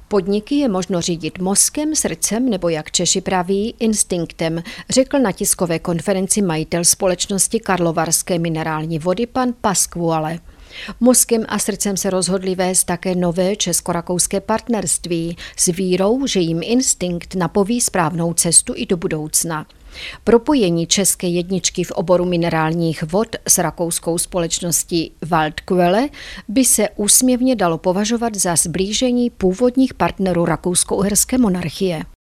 Podniky je možno řídit mozkem, srdcem nebo, jak Češi praví, instinktem, řekl na tiskové konferenci majitel společnosti Karlovarské minerální vody pan Pasquale. Mozkem a srdcem se rozhodli vést také nové česko-rakouské partnerství s vírou, že jim instinkt napoví správnou cestu i do budoucna. Propojení české jedničky v oboru minerálních vod s rakouskou společností Waldquelle by se úsměvně dalo považovat za sblížení původních partnerů rakousko-uherské monarchie.